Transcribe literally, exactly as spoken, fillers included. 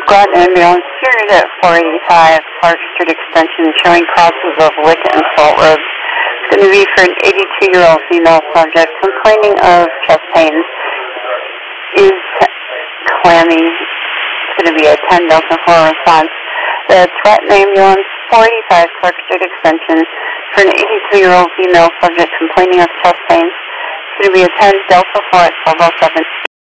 Squad ambulance seated at four eighty-five Park Street Extension showing causes of lick and salt roads. It's going to be for an eighty-two-year-old female subject complaining of chest pains. Is clammy. It's going to be a ten Delta four response. The Threaten ambulance, four eighty-five Park Street Extension for an eighty-two-year-old female subject complaining of chest pains. It's going to be a ten Delta four at twelve oh seven.